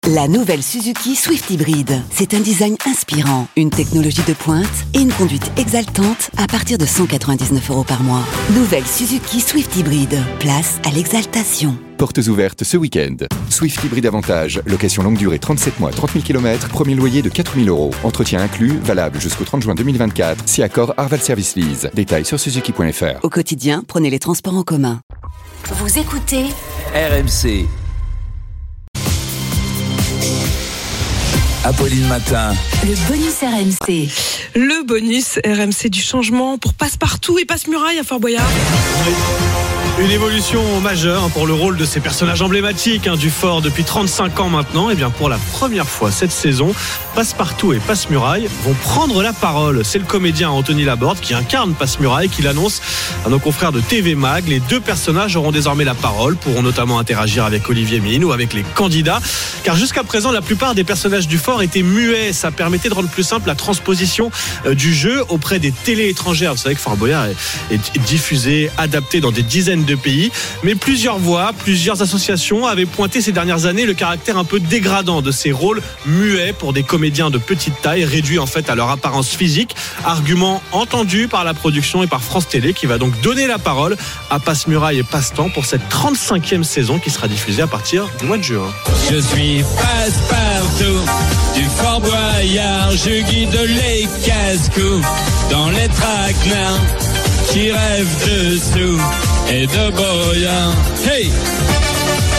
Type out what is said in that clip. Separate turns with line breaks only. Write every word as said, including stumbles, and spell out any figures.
La nouvelle Suzuki Swift Hybrid. C'est un design inspirant, une technologie de pointe et une conduite exaltante à partir de cent quatre-vingt-dix-neuf euros par mois. Nouvelle Suzuki Swift Hybrid. Place à l'exaltation.
Portes ouvertes ce week-end. Swift Hybrid Avantage. Location longue durée trente-sept mois, trente mille kilomètres. Premier loyer de quatre mille euros. Entretien inclus, valable jusqu'au trente juin deux mille vingt-quatre. Si accord Arval Service Lease. Détails sur suzuki point f r.
Au quotidien, prenez les transports en commun.
Vous écoutez
R M C. Apolline Matin.
Le bonus R M C.
Le bonus R M C du changement pour Passepartout et Passe-Muraille à Fort Boyard.
Une évolution majeure pour le rôle de ces personnages emblématiques hein, du Fort depuis trente-cinq ans maintenant. Et bien pour la première fois cette saison, Passepartout et Passe-Muraille vont prendre la parole. C'est le comédien Anthony Laborde qui incarne Passe-Muraille qui l'annonce à nos confrères de T V Mag. Les deux personnages auront désormais la parole, pourront notamment interagir avec Olivier Mine ou avec les candidats. Car jusqu'à présent, la plupart des personnages du Fort étaient muets. Ça permettait de rendre plus simple la transposition euh, du jeu auprès des télés étrangères. Vous savez que Fort Boyard est, est diffusé, adapté dans des dizaines de pays, mais plusieurs voix, plusieurs associations avaient pointé ces dernières années le caractère un peu dégradant de ces rôles muets pour des comédiens de petite taille, réduits en fait à leur apparence physique. Argument entendu par la production et par France Télé qui va donc donner la parole à Passe-Muraille et Passe-Temps pour cette trente-cinquième saison qui sera diffusée à partir du mois de juin.
Je suis Passe-Partout du Fort Boyard, je guide les casse-cou dans les traquenards qui rêvent de sous et de boyard. Hey!